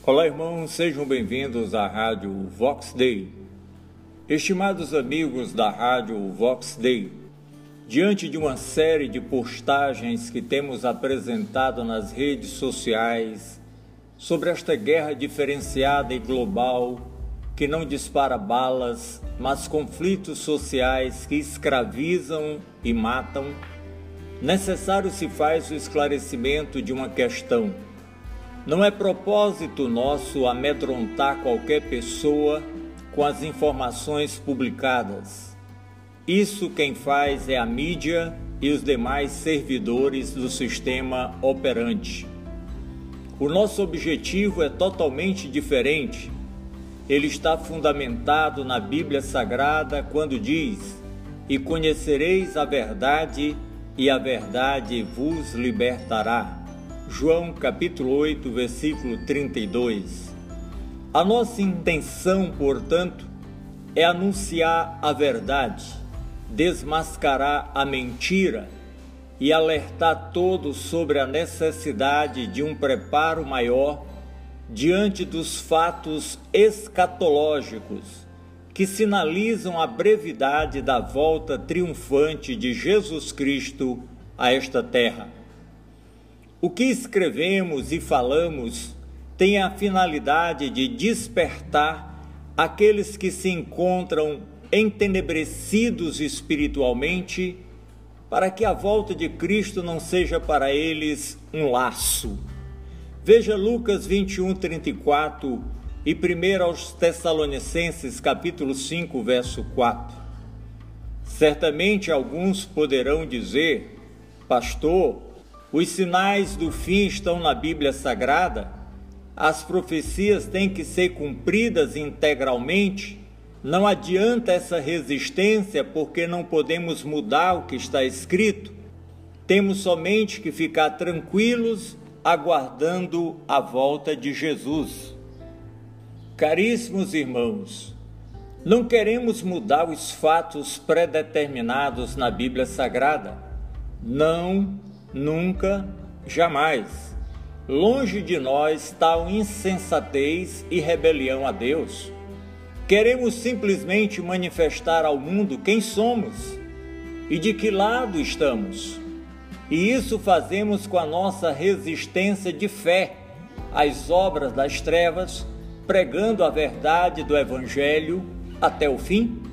Olá, irmãos, sejam bem-vindos à Rádio Vox Dei. Estimados amigos da Rádio Vox Dei, diante de uma série de postagens que temos apresentado nas redes sociais sobre esta guerra diferenciada e global que não dispara balas, mas conflitos sociais que escravizam e matam, necessário se faz o esclarecimento de uma questão. Não é propósito nosso amedrontar qualquer pessoa com as informações publicadas. Isso quem faz é a mídia e os demais servidores do sistema operante. O nosso objetivo é totalmente diferente. Ele está fundamentado na Bíblia Sagrada quando diz: "E conhecereis a verdade, e a verdade vos libertará." João capítulo 8, versículo 32. A nossa intenção, portanto, é anunciar a verdade, desmascarar a mentira e alertar todos sobre a necessidade de um preparo maior diante dos fatos escatológicos que sinalizam a brevidade da volta triunfante de Jesus Cristo a esta terra. O que escrevemos e falamos tem a finalidade de despertar aqueles que se encontram entenebrecidos espiritualmente, para que a volta de Cristo não seja para eles um laço. Veja Lucas 21:34 e 1 aos Tessalonicenses capítulo 5, verso 4. Certamente alguns poderão dizer: "Pastor, os sinais do fim estão na Bíblia Sagrada? As profecias têm que ser cumpridas integralmente? Não adianta essa resistência porque não podemos mudar o que está escrito? Temos somente que ficar tranquilos aguardando a volta de Jesus." Caríssimos irmãos, não queremos mudar os fatos predeterminados na Bíblia Sagrada. Não, nunca, jamais. Longe de nós tal insensatez e rebelião a Deus. Queremos simplesmente manifestar ao mundo quem somos e de que lado estamos. E isso fazemos com a nossa resistência de fé às obras das trevas, pregando a verdade do Evangelho até o fim.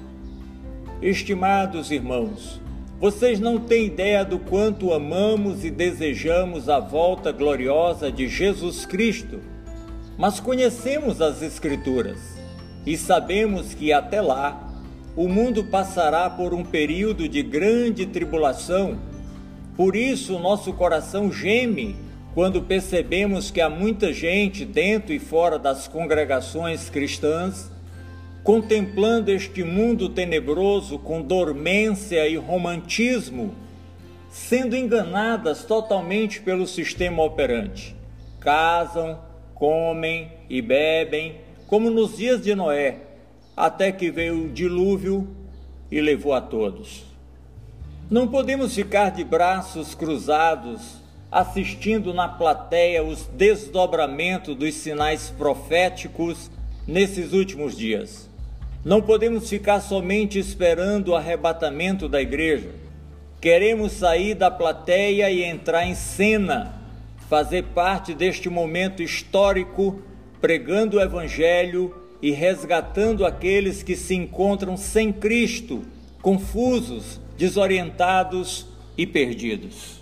Estimados irmãos, vocês não têm ideia do quanto amamos e desejamos a volta gloriosa de Jesus Cristo, mas conhecemos as Escrituras e sabemos que até lá o mundo passará por um período de grande tribulação. Por isso nosso coração geme quando percebemos que há muita gente dentro e fora das congregações cristãs contemplando este mundo tenebroso com dormência e romantismo, sendo enganadas totalmente pelo sistema operante. Casam, comem e bebem, como nos dias de Noé, até que veio o dilúvio e levou a todos. Não podemos ficar de braços cruzados, assistindo na plateia os desdobramentos dos sinais proféticos nesses últimos dias. Não podemos ficar somente esperando o arrebatamento da igreja. Queremos sair da plateia e entrar em cena, fazer parte deste momento histórico, pregando o Evangelho e resgatando aqueles que se encontram sem Cristo, confusos, desorientados e perdidos.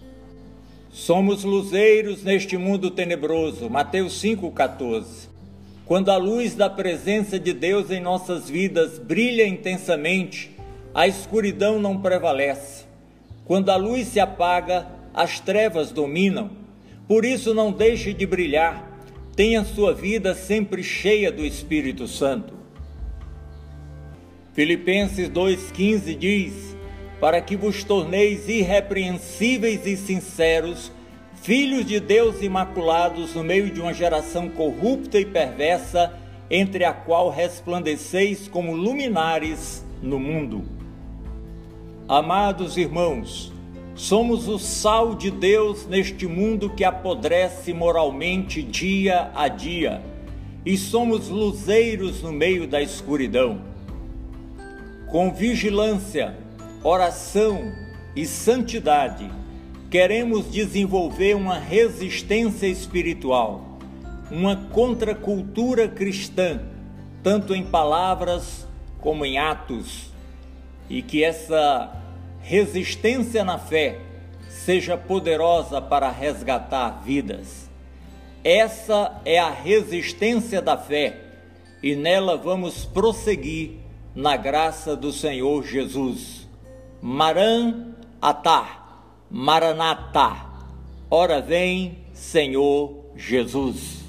Somos luzeiros neste mundo tenebroso, Mateus 5,14. Quando a luz da presença de Deus em nossas vidas brilha intensamente, a escuridão não prevalece. Quando a luz se apaga, as trevas dominam. Por isso não deixe de brilhar, tenha sua vida sempre cheia do Espírito Santo. Filipenses 2,15 diz: "Para que vos torneis irrepreensíveis e sinceros, filhos de Deus imaculados no meio de uma geração corrupta e perversa, entre a qual resplandeceis como luminares no mundo." Amados irmãos, Somos o sal de Deus neste mundo que apodrece moralmente dia a dia, e somos luzeiros no meio da escuridão. Com vigilância, oração e santidade, queremos desenvolver uma resistência espiritual, uma contracultura cristã, tanto em palavras como em atos, e que essa resistência na fé seja poderosa para resgatar vidas. Essa é a resistência da fé, e nela vamos prosseguir na graça do Senhor Jesus. Maranatá, Maranatá, ora vem, Senhor Jesus.